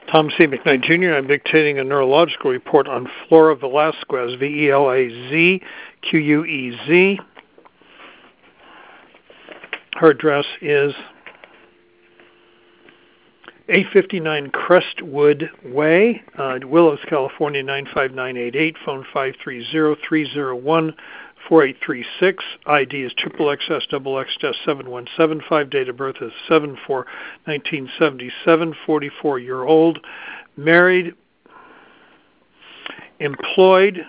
Tom C. McKnight Jr. I'm dictating a neurological report on Flora Velasquez, Velazquez. Her address is 859 Crestwood Way, Willows, California 95988. Phone 530-301-4836. ID is XXXXX-717. Date of birth is 7/4/1977. 44-year-old, married, employed,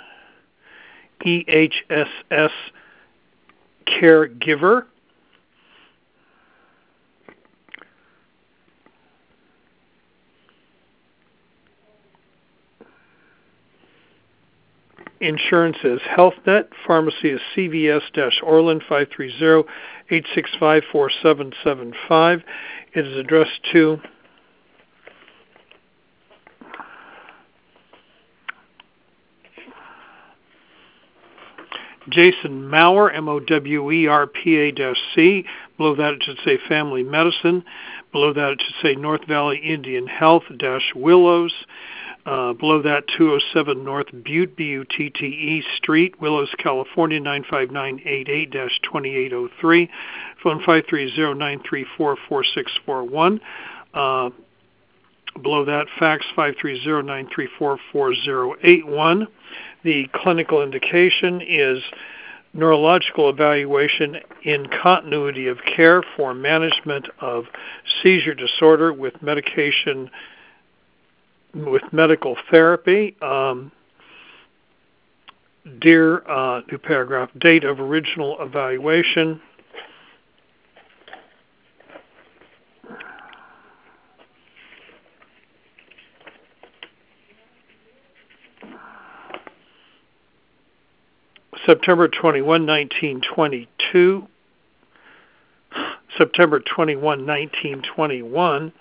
EHSS caregiver. Insurance is HealthNet. Pharmacy is CVS-Orland, 530-865-4775. It is addressed to Jason Mower, MOWERPA-C. Below that it should say Family Medicine. Below that it should say North Valley Indian Health-Willows. Below that, 207 North Butte, Butte Street, Willows, California, 95988-2803. Phone 530-934-4641. Below that, fax 530-934-4081. The clinical indication is neurological evaluation in continuity of care for management of seizure disorder with medication, with medical therapy. Dear, new paragraph, date of original evaluation. September 21, 1922. September 21, 1921.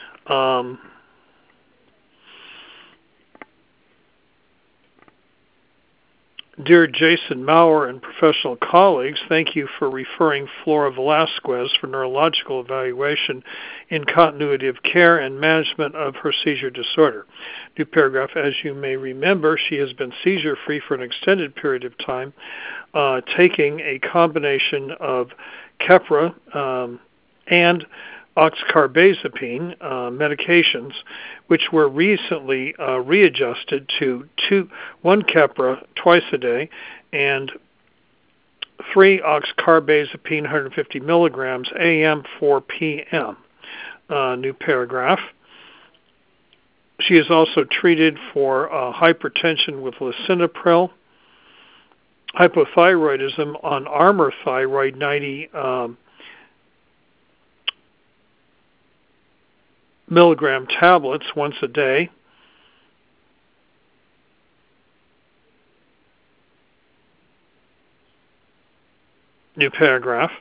Dear Jason Mower and professional colleagues, thank you for referring Flora Velasquez for neurological evaluation in continuity of care and management of her seizure disorder. New paragraph, as you may remember, she has been seizure-free for an extended period of time, taking a combination of Keppra and oxcarbazepine medications, which were recently readjusted to 1 Keppra twice a day and 3 oxcarbazepine 150 milligrams AM 4 PM. New paragraph. She is also treated for hypertension with lisinopril, hypothyroidism on Armour Thyroid 90 milligram tablets once a day. New paragraph.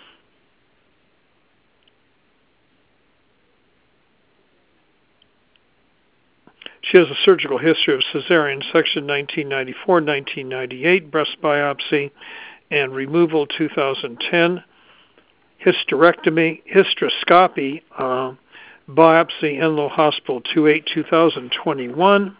She has a surgical history of cesarean section 1994-1998, breast biopsy and removal 2010, hysteroscopy, biopsy, Enloe Hospital 28-2021.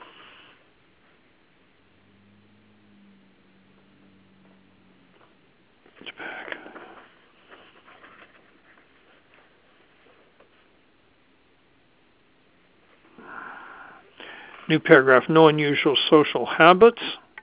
New paragraph, no unusual social habits.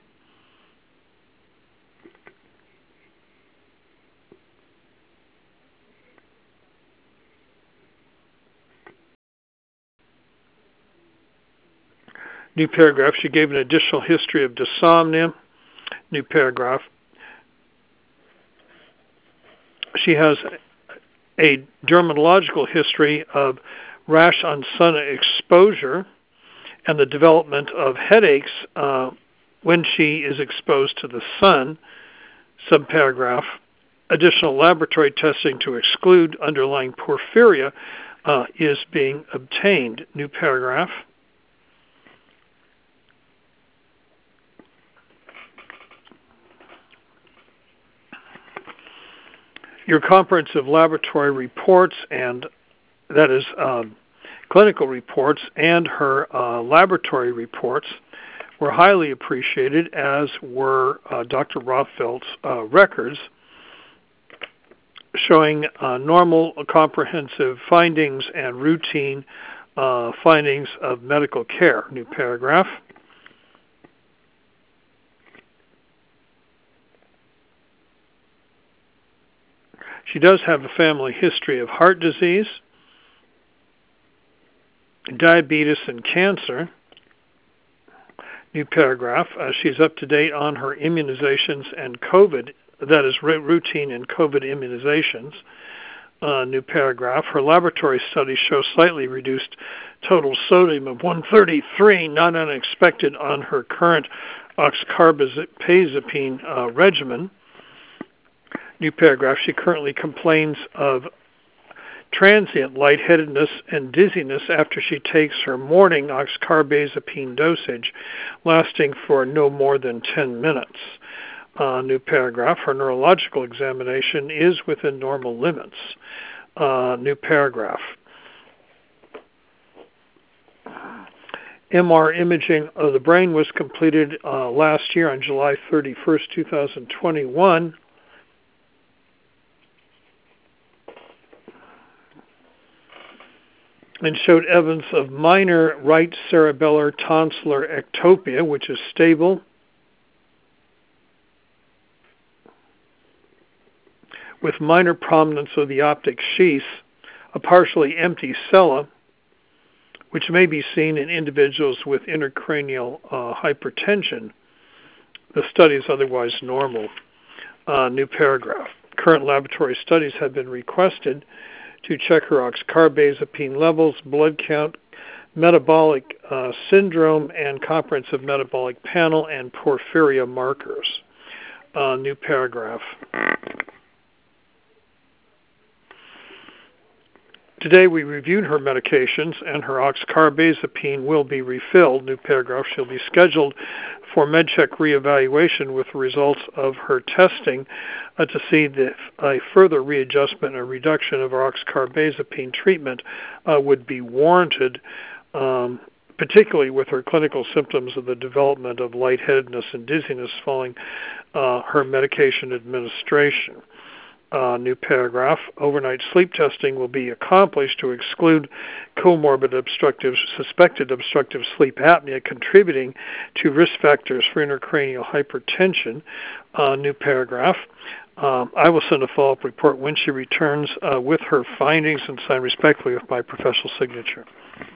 New paragraph, she gave an additional history of dysomnia. New paragraph, she has a dermatological history of rash on sun exposure and the development of headaches when she is exposed to the sun. Subparagraph, additional laboratory testing to exclude underlying porphyria is being obtained. New paragraph. Your comprehensive laboratory reports, and that is clinical reports and her laboratory reports were highly appreciated, as were Dr. Rothfeld's records showing normal, comprehensive findings and routine findings of medical care. New paragraph. She does have a family history of heart disease, diabetes, and cancer. New paragraph. She's up to date on her immunizations and COVID, that is routine and COVID immunizations. New paragraph. Her laboratory studies show slightly reduced total sodium of 133, not unexpected on her current oxcarbazepine regimen. New paragraph. She currently complains of transient lightheadedness and dizziness after she takes her morning oxcarbazepine dosage, lasting for no more than 10 minutes. New paragraph. Her neurological examination is within normal limits. New paragraph. MR imaging of the brain was completed last year on July 31st, 2021. And showed evidence of minor right cerebellar tonsillar ectopia, which is stable, with minor prominence of the optic sheath, a partially empty cella, which may be seen in individuals with intracranial hypertension. The study is otherwise normal. New paragraph. Current laboratory studies have been requested to check her oxcarbazepine levels, blood count, metabolic syndrome, and comprehensive metabolic panel and porphyria markers. New paragraph. Today we reviewed her medications, and her oxcarbazepine will be refilled. New paragraph. She'll be scheduled for MedCheck reevaluation with the results of her testing to see if a further readjustment or reduction of her oxcarbazepine treatment would be warranted, particularly with her clinical symptoms of the development of lightheadedness and dizziness following her medication administration. New paragraph. Overnight sleep testing will be accomplished to exclude comorbid suspected obstructive sleep apnea contributing to risk factors for intracranial hypertension. New paragraph. I will send a follow-up report when she returns with her findings and sign respectfully with my professional signature.